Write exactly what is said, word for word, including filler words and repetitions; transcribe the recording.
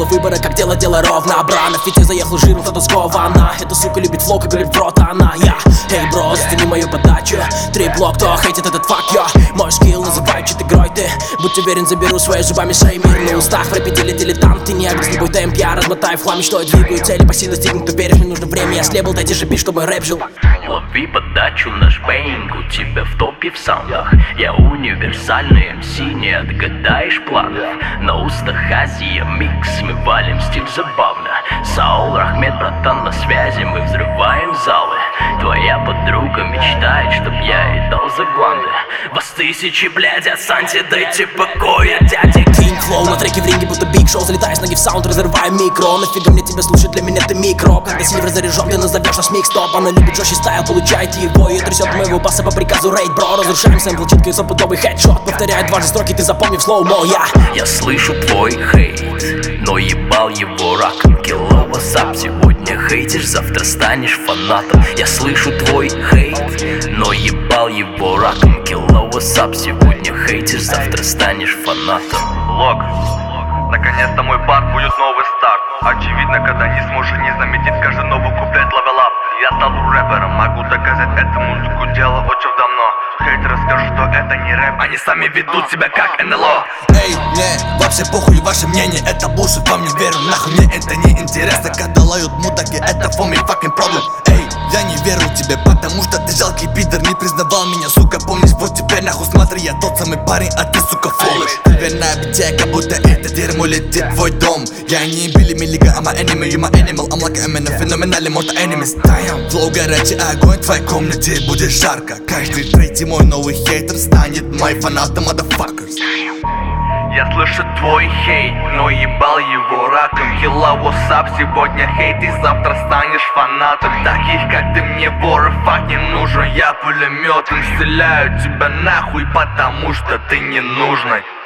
выбора, как дело, дело ровно. Бра, на фите заехал жиром, кто-то скована. Эта сука любит флоу, как говорит в рот она. Я, эй, бро, зацени мою подачу. Три блок, кто хейтит этот фак, я. Мой скилл называют чит игрой, ты будь уверен, заберу свои зубами шей. Мир на устах, в рэпе деле дилетант. Ты не агресс, любой темп, я размотаю в хламе, что я двигаю цели по силе достигнуть. Ты веришь, мне нужно время, я слепл, дайте же бит, чтобы рэп жил. Лови подачу, наш бейнг, у тебя в топе в саундах. Я универсальный эм си, не отгадаешь планов. На устах Азия микс, мы валим стиль забавно. Саул, Рахмет, братан, на связи, мы взрываем залы. Твоя подруга мечтает, чтоб я ей дал за гланды. Вас тысячи, блядь, отстаньте, дайте покоя, дядя. Кинг флоу на треке в ринге, будто биг шоу. Залетаю с ноги в саунд, разрываю микро. Нафига мне тебя слушать, для меня ты микро. Когда сильвер заряжен, ты назовешь наш микс-топ. Она любит жестче стайл, получайте его. И трясет моего баса по приказу рейд, бро. Разрушаем сэмпл, читкой запутовый хедшот. Повторяю дважды строки, ты запомни в слоумо, я. Я слышу твой хейт, но ебал его раком. Кило васап, сегодня хейтишь, завтра станешь фанатом. Я слышу твой хейт, но ебал его раком. Кило васап, сегодня хейтишь, завтра станешь фанатом. Лок, наконец-то мой бар будет новый старт. Очевидно, когда не сможешь не заметить каждый новый куплет левел-ап. Я стал рэпером, могу доказать эту музыку, дело очень давно. Хейтеры скажут, что это не рэп, они сами ведут себя как эн эл о. Эй, мне вообще похуй ваше мнение, это bullshit, вам не верю, нахуй мне это не интересно. Когда лают мудаки, это for me fucking problem. Эй, я не верю тебе, потому что ты жалкий пидор, не признавал меня, сука, помнишь, вот теперь нахуй смотри, я тот самый парень, а ты, сука, фолишь. Ты верная битя, как будто это дерьмо летит в твой дом. Я не Билли Миллиган, I'm an enemy, you my animal, I'm like Eminem, феноменальный, может, enemies. Damn, флоу горячий огонь, в твоей комнате будет жарко. Каждый третий мой новый хейтер станет моим фанатом, motherfuckers. Я слышу твой хейт, но ебал его раком. Килла васап, сегодня хейт и завтра станешь фанатом. Таких как ты мне вор, фак не нужен. Я пулеметом стреляю тебя нахуй, потому что ты не нужный.